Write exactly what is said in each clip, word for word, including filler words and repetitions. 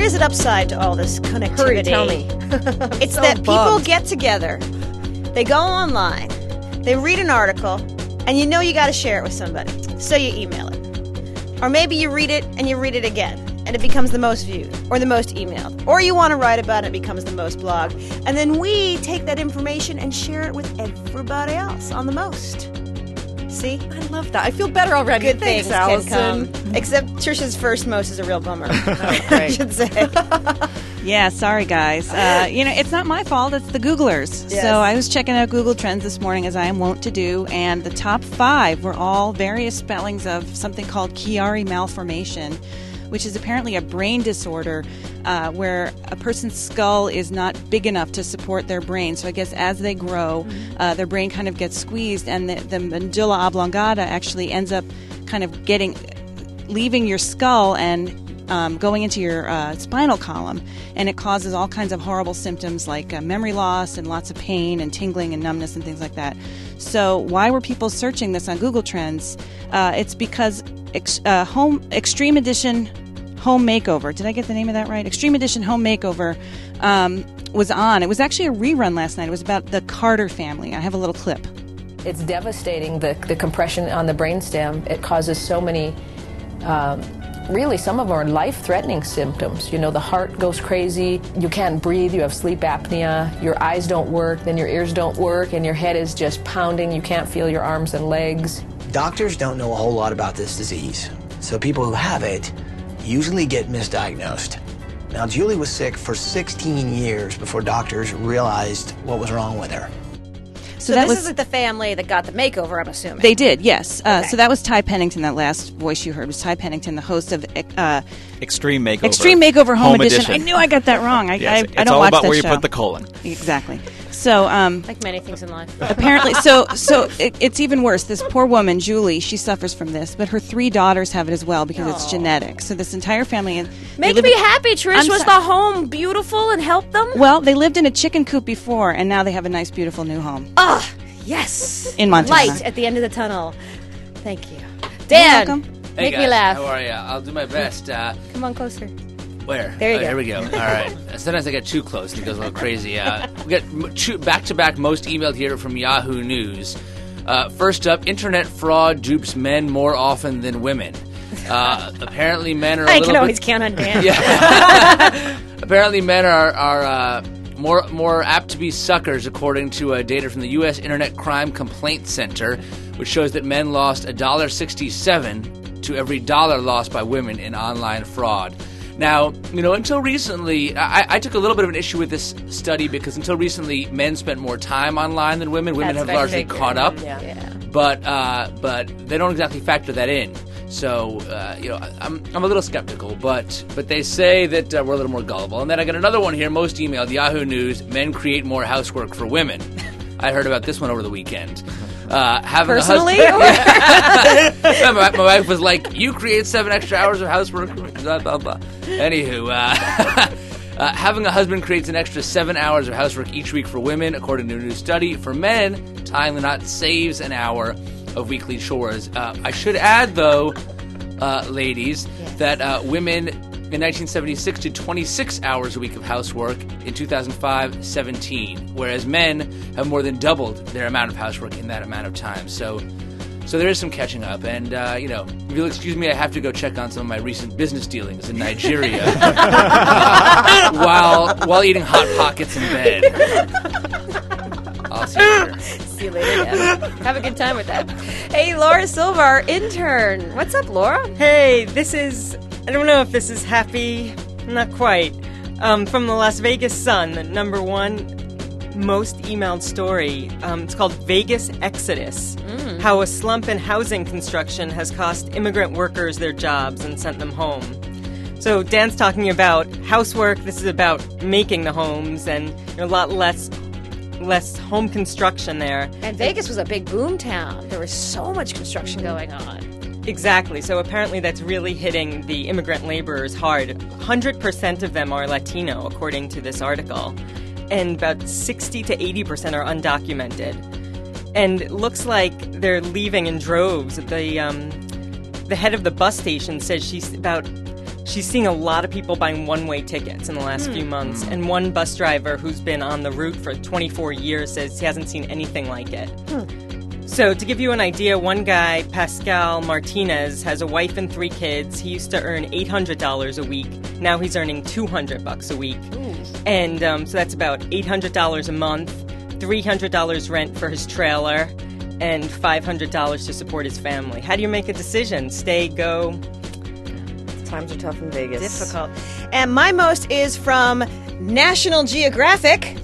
is an upside to all this connectivity. Hurry, tell me. It's so that bummed. people get together, they go online, they read an article, and you know you got to share it with somebody, so you email it. Or maybe you read it and you read it again, and it becomes the most viewed, or the most emailed. Or you want to write about it, it becomes the most blogged. And then we take that information and share it with everybody else on the most. See? I love that. I feel better already. Good Thanks, things Allison. can come. Except Trisha's first most is a real bummer. Oh, I great. should say. Yeah, sorry guys. Uh, you know, it's not my fault. It's the Googlers. Yes. So I was checking out Google Trends this morning, as I am wont to do, and the top five were all various spellings of something called Chiari malformation, which is apparently a brain disorder uh, where a person's skull is not big enough to support their brain. So I guess as they grow, mm-hmm. uh, their brain kind of gets squeezed, and the, the medulla oblongata actually ends up kind of getting, leaving your skull and um, going into your uh, spinal column, and it causes all kinds of horrible symptoms like uh, memory loss and lots of pain and tingling and numbness and things like that. So why were people searching this on Google Trends? Uh, it's because ex- uh, home Extreme Edition Home Makeover. Did I get the name of that right? Extreme Edition Home Makeover um, was on. It was actually a rerun last night. It was about the Carter family. I have a little clip. It's devastating, the, the compression on the brainstem. It causes so many, um, really some of them are life-threatening symptoms. You know, the heart goes crazy, you can't breathe, you have sleep apnea, your eyes don't work, then your ears don't work, and your head is just pounding, you can't feel your arms and legs. Doctors don't know a whole lot about this disease, so people who have it usually get misdiagnosed. Now, Julie was sick for sixteen years before doctors realized what was wrong with her. So, So that this was, is like the family that got the makeover, I'm assuming. They did, yes. Uh, Okay. So that was Ty Pennington. That last voice you heard was Ty Pennington, the host of uh, Extreme Makeover. Extreme Makeover Home, Home Edition. Edition. I knew I got that wrong. I, Yes, I, it's I don't all watch about that where you show. put the colon. Exactly. So, um, Like many things in life. apparently, so so it, it's even worse. This poor woman, Julie, she suffers from this, but her three daughters have it as well because it's Aw. genetic. So this entire family, and they Make live me in- happy, Trish. I'm Was so- the home beautiful and helped them? Well, they lived in a chicken coop before, and now they have a nice, beautiful new home Ah, yes. in Montana. Light at the end of the tunnel. Thank you. You're Dan, welcome. Hey make guys, me laugh. how are you? I'll do my best. Uh, Come on closer. where? There you oh, go. Here we go. All right. Sometimes I get too close and it goes a little crazy. Uh, we got m- two- back-to-back most emailed here from Yahoo News. Uh, first up, internet fraud dupes men more often than women. Uh, apparently, men are. A I little can bit, always count on Dan. Yeah. Apparently, men are are uh, more more apt to be suckers, according to uh, data from the U S Internet Crime Complaint Center, which shows that men lost one dollar sixty-seven to every dollar lost by women in online fraud. Now, you know, until recently, I, I took a little bit of an issue with this study because until recently, men spent more time online than women. Women That's have largely figured. caught up, Yeah. yeah. but uh, but they don't exactly factor that in. So, uh, you know, I'm I'm a little skeptical, but but they say that uh, we're a little more gullible. And then I got another one here, most emailed, Yahoo News, men create more housework for women. I heard about this one over the weekend. Uh, having Personally? a husband, Yeah, my, my wife was like, "You create seven extra hours of housework." Blah blah blah. Anywho, uh, uh, having a husband creates an extra seven hours of housework each week for women, according to a new study. For men, tying the knot saves an hour of weekly chores. Uh, I should add, though, uh, ladies, Yes. that uh, women in nineteen seventy-six did twenty-six hours a week of housework. In two thousand five, seventeen, whereas men have more than doubled their amount of housework in that amount of time. So, so there is some catching up. And uh, you know, if you'll excuse me, I have to go check on some of my recent business dealings in Nigeria uh, while while eating hot pockets in bed. I'll see you later. See you later, Dan. Have a good time with that. Hey, Laura Silva, our intern. What's up, Laura? Hey, this is, I don't know if this is happy, not quite, um, from the Las Vegas Sun, the number one most emailed story. Um, it's called Vegas Exodus, Mm. how a slump in housing construction has cost immigrant workers their jobs and sent them home. So Dan's talking about housework. This is about making the homes, and you know, a lot less less home construction there. And Vegas was a big boom town. There was so much construction going on. Exactly. So apparently that's really hitting the immigrant laborers hard. one hundred percent of them are Latino, according to this article. And about sixty to eighty percent are undocumented. And it looks like they're leaving in droves. The um, the head of the bus station says she's about She's seeing a lot of people buying one-way tickets in the last few months, and one bus driver who's been on the route for twenty-four years says he hasn't seen anything like it. So to give you an idea, one guy, Pascal Martinez, has a wife and three kids. He used to earn eight hundred dollars a week. Now he's earning two hundred bucks a week. And um, so that's about eight hundred dollars a month, three hundred dollars rent for his trailer, and five hundred dollars to support his family. How do you make a decision? Stay, go? Times are tough in Vegas. Difficult. And my most is from National Geographic.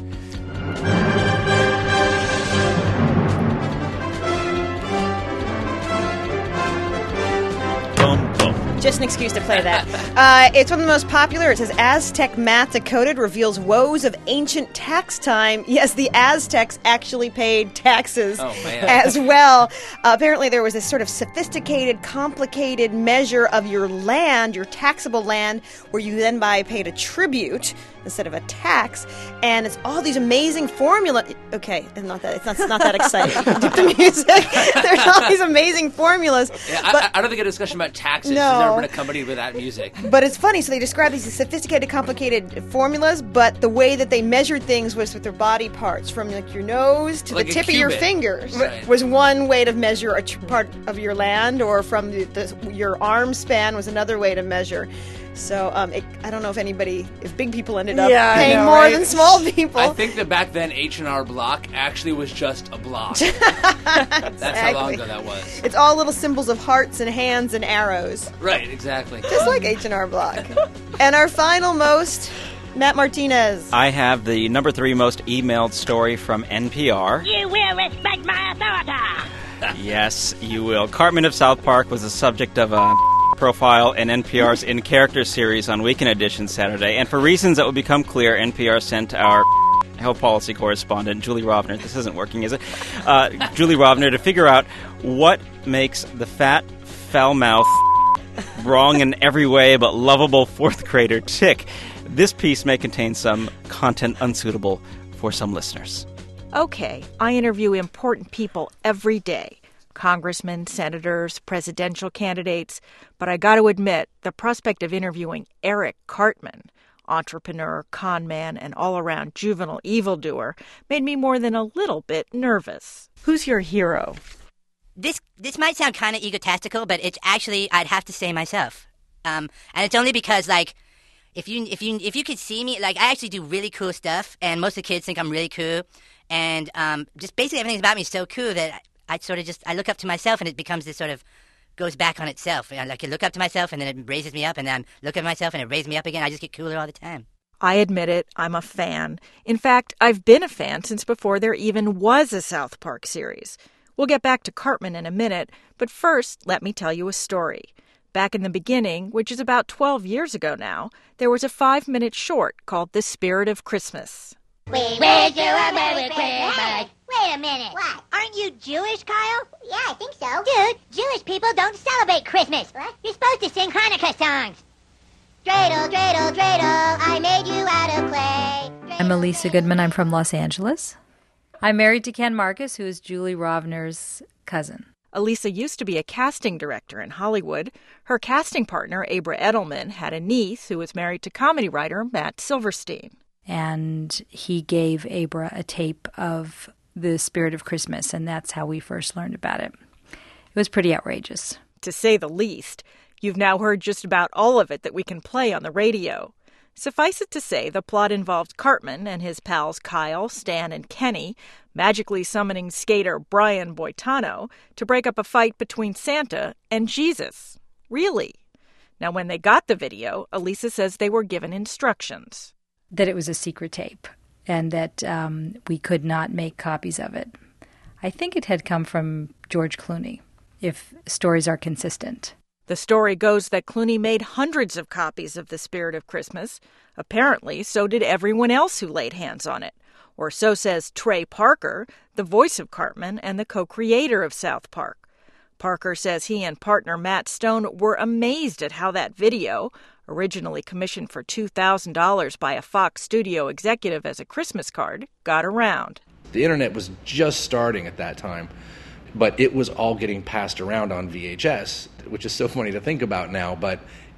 Just an excuse to play that. Uh, it's one of the most popular. It says, Aztec math decoded reveals woes of ancient tax time. Yes, the Aztecs actually paid taxes Oh, man. as well. Uh, apparently there was this sort of sophisticated, complicated measure of your land, your taxable land, where you then by paid a tribute instead of a tax. And it's all these amazing formula. Okay, it's not that, it's not, it's not that exciting. The music. There's all these amazing formulas. Yeah, I, but, I, I don't think a discussion about taxes No. has ever been accompanied with that music. But it's funny. So they describe these sophisticated, complicated formulas, but the way that they measured things was with their body parts, from like your nose to Like the a tip of your cubit. fingers, Right. was one way to measure a tr- part of your land, or from the, the, your arm span was another way to measure. So um, it, I don't know if anybody, if big people ended up Yeah, I paying know, more right? than small people. I think that back then H and R Block actually was just a block. That's how long Exactly. ago that was. It's all little symbols of hearts and hands and arrows, Right, exactly. just like H and R Block. And our final most, Matt Martinez. I have the number three most emailed story from N P R. You will respect my authority. Yes, you will. Cartman of South Park was the subject of a profile in N P R's In Character series on Weekend Edition Saturday, and for reasons that will become clear, N P R sent our health policy correspondent, Julie Rovner, this isn't working, is it? Uh, Julie Rovner, to figure out what makes the fat, foul-mouthed, wrong in every way but lovable fourth grader tick. This piece may contain some content unsuitable for some listeners. Okay, I interview important people every day. Congressmen, senators, presidential candidates. But I got to admit, the prospect of interviewing Eric Cartman, entrepreneur, con man, and all-around juvenile evildoer, made me more than a little bit nervous. Who's your hero? This this might sound kind of egotistical, but it's actually, I'd have to say myself. Um, and it's only because, like, if you if you if you could see me, like, I actually do really cool stuff, and most of the kids think I'm really cool, and um, just basically everything about me is so cool that I, I sort of just I look up to myself, and it becomes this sort of goes back on itself. And I like, I look up to myself, and then it raises me up, and then I look at myself, and it raises me up again. I just get cooler all the time. I admit it, I'm a fan. In fact, I've been a fan since before there even was a South Park series. We'll get back to Cartman in a minute, but first, let me tell you a story. Back in the beginning, which is about twelve years ago now, there was a five-minute short called The Spirit of Christmas. We wish you a Merry Christmas. Wait a minute. What? Aren't you Jewish, Kyle? Yeah, I think so. Dude, Jewish people don't celebrate Christmas. What? You're supposed to sing Hanukkah songs. Dreidel, dreidel, dreidel, I made you out of clay. I'm Elisa Goodman. I'm from Los Angeles. I'm married to Ken Marcus, who is Julie Rovner's cousin. Elisa used to be a casting director in Hollywood. Her casting partner, Abra Edelman, had a niece who was married to comedy writer Matt Silverstein. And he gave Abra a tape of The Spirit of Christmas, and that's how we first learned about it. It was pretty outrageous. To say the least. You've now heard just about all of it that we can play on the radio. Suffice it to say, the plot involved Cartman and his pals Kyle, Stan, and Kenny magically summoning skater Brian Boitano to break up a fight between Santa and Jesus. Really. Now, when they got the video, Elisa says they were given instructions. That it was a secret tape and that um, we could not make copies of it. I think it had come from George Clooney, if stories are consistent. The story goes that Clooney made hundreds of copies of The Spirit of Christmas. Apparently, so did everyone else who laid hands on it. Or so says Trey Parker, the voice of Cartman and the co-creator of South Park. Parker says he and partner Matt Stone were amazed at how that video, originally commissioned for two thousand dollars by a Fox studio executive as a Christmas card, got around. The internet was just starting at that time, but it was all getting passed around on V H S, which is so funny to think about now, but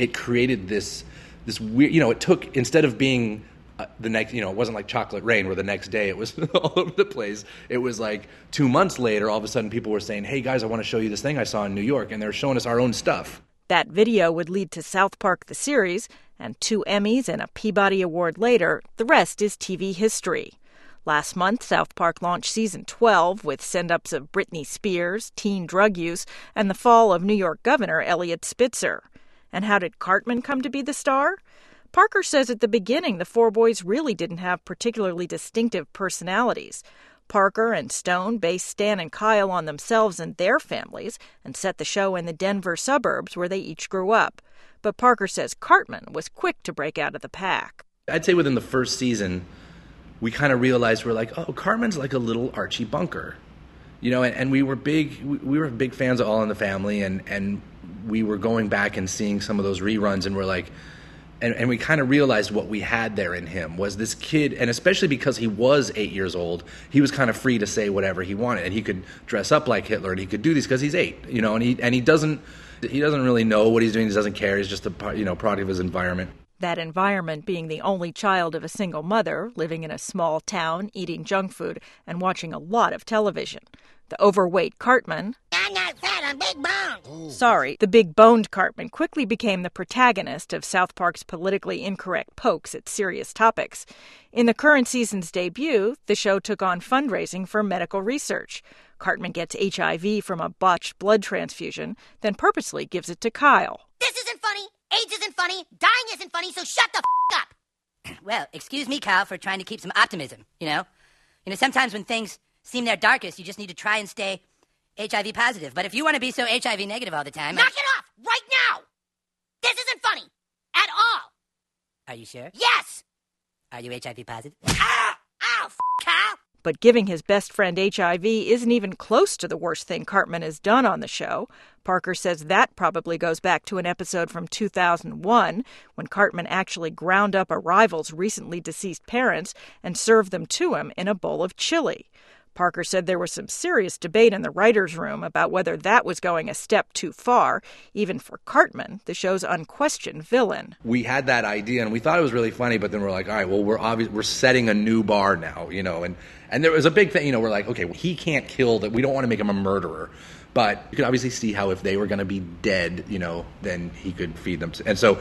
it created this this weird, you know, it took, instead of being uh, the next, you know, it wasn't like Chocolate Rain where the next day it was all over the place. It was like two months later, all of a sudden people were saying, hey guys, I want to show you this thing I saw in New York, and they were showing us our own stuff. That video would lead to South Park the series, and two Emmys and a Peabody Award later, the rest is T V history. Last month, South Park launched season twelve with send-ups of Britney Spears, teen drug use, and the fall of New York Governor Eliot Spitzer. And how did Cartman come to be the star? Parker says at the beginning the four boys really didn't have particularly distinctive personalities. Parker and Stone based Stan and Kyle on themselves and their families and set the show in the Denver suburbs where they each grew up. But Parker says Cartman was quick to break out of the pack. I'd say within the first season, we kind of realized we're like, oh, Cartman's like a little Archie Bunker. You know, and, and we were big we, we were big fans of All in the Family, and, and we were going back and seeing some of those reruns, and we're like, and, and we kind of realized what we had there in him was this kid, and especially because he was eight years old, he was kind of free to say whatever he wanted, and he could dress up like Hitler, and he could do these because he's eight, you know, and he and he doesn't he doesn't really know what he's doing, he doesn't care, he's just a, you know, product of his environment. That environment being the only child of a single mother, living in a small town, eating junk food, and watching a lot of television. The overweight Cartman, I'm not fat, I'm big boned. Sorry, the big-boned Cartman quickly became the protagonist of South Park's politically incorrect pokes at serious topics. In the current season's debut, the show took on fundraising for medical research. Cartman gets H I V from a botched blood transfusion, then purposely gives it to Kyle. This isn't funny, AIDS isn't funny, dying isn't funny, so shut the f*** up. Well, excuse me, Kyle, for trying to keep some optimism, you know? You know, sometimes when things seem their darkest, you just need to try and stay H I V positive. But if you want to be so H I V negative all the time... Knock I... it off, right now! This isn't funny, at all! Are you sure? Yes! Are you H I V positive? Ah! Ow, f*** Kyle! But giving his best friend H I V isn't even close to the worst thing Cartman has done on the show. Parker says that probably goes back to an episode from two thousand one, when Cartman actually ground up a rival's recently deceased parents and served them to him in a bowl of chili. Parker said there was some serious debate in the writers' room about whether that was going a step too far, even for Cartman, the show's unquestioned villain. We had that idea, and we thought it was really funny, but then we're like, all right, well, we're obvious, we're setting a new bar now, you know, and, and there was a big thing, you know, we're like, okay, well, he can't kill, that. We don't want to make him a murderer, but you could obviously see how if they were going to be dead, you know, then he could feed them. And so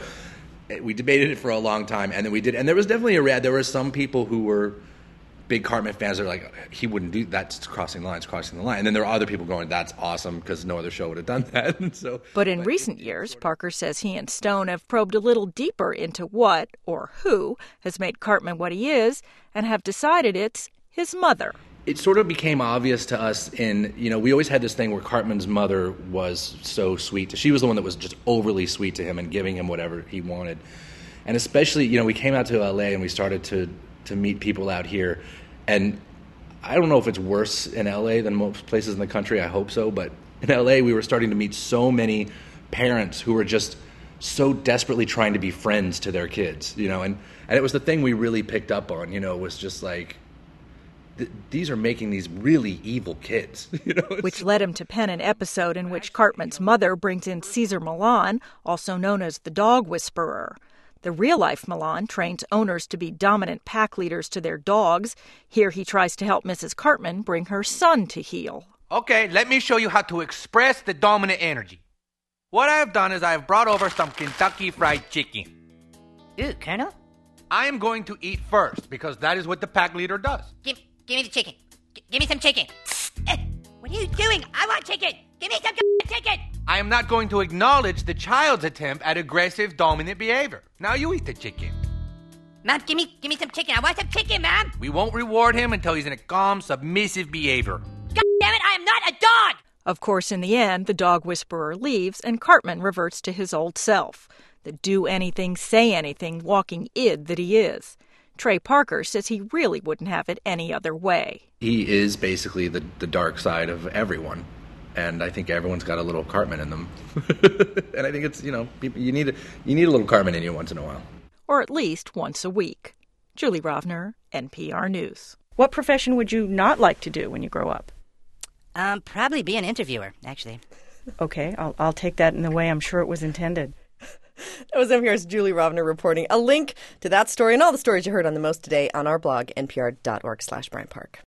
we debated it for a long time, and then we did, and there was definitely a red, there were some people who were big Cartman fans are like, he wouldn't do that's crossing lines, crossing the line. And then there are other people going, that's awesome, because no other show would have done that. so, but in but recent years, Parker says he and Stone have probed a little deeper into what, or who, has made Cartman what he is, and have decided it's his mother. It sort of became obvious to us in, you know, we always had this thing where Cartman's mother was so sweet. She was the one that was just overly sweet to him and giving him whatever he wanted. And especially, you know, we came out to L A and we started to, to meet people out here. And I don't know if it's worse in L A than most places in the country. I hope so. But in L A, we were starting to meet so many parents who were just so desperately trying to be friends to their kids, you know. And, and it was the thing we really picked up on, you know, was just like, th- these are making these really evil kids. you know. Which led him to pen an episode in which Cartman's mother brings in Cesar Millan, also known as the Dog Whisperer. The real-life Millan trains owners to be dominant pack leaders to their dogs. Here he tries to help Missus Cartman bring her son to heel. Okay, let me show you how to express the dominant energy. What I have done is I have brought over some Kentucky Fried Chicken. Ooh, Colonel? I am going to eat first, because that is what the pack leader does. Give, give me the chicken. G- give me some chicken. Eh, what are you doing? I want chicken. Give me some chicken. I am not going to acknowledge the child's attempt at aggressive, dominant behavior. Now you eat the chicken. Mom, give me give me some chicken. I want some chicken, Mom. We won't reward him until he's in a calm, submissive behavior. God damn it, I am not a dog! Of course, in the end, the Dog Whisperer leaves and Cartman reverts to his old self, the do-anything, say-anything walking id that he is. Trey Parker says he really wouldn't have it any other way. He is basically the, the dark side of everyone. And I think everyone's got a little Cartman in them. And I think it's, you know, you need, a, you need a little Cartman in you once in a while. Or at least once a week. Julie Rovner, N P R News. What profession would you not like to do when you grow up? Um, probably be an interviewer, actually. Okay, I'll, I'll take that in the way I'm sure it was intended. That was N P R's Julie Rovner reporting. A link to that story and all the stories you heard on The Most today on our blog, npr dot org slash Bryant Park.